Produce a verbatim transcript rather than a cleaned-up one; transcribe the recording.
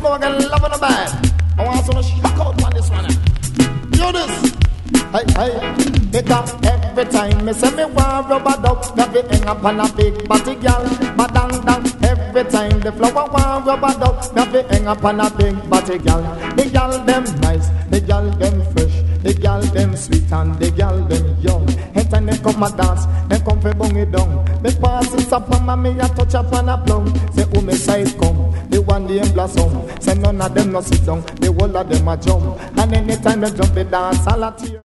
go again, love on the band. I want some shock out on this one. Hear this. Hey, hey, because every time me say me want rubber duck, me fi hang up on a big body girl, badang dang. Every time the flower want rubber duck, me fi hang up on a big body girl. The girl them nice, the girl them fresh, the girl them sweet and the girl them young. Anytime they come a dance, they come fi bung it down. Me pass it up and me a touch up on a plum. Say who me size come, the one the em blossom. Say none of them no sit down, the whole of them a jump. And anytime they jump, they dance all a tear.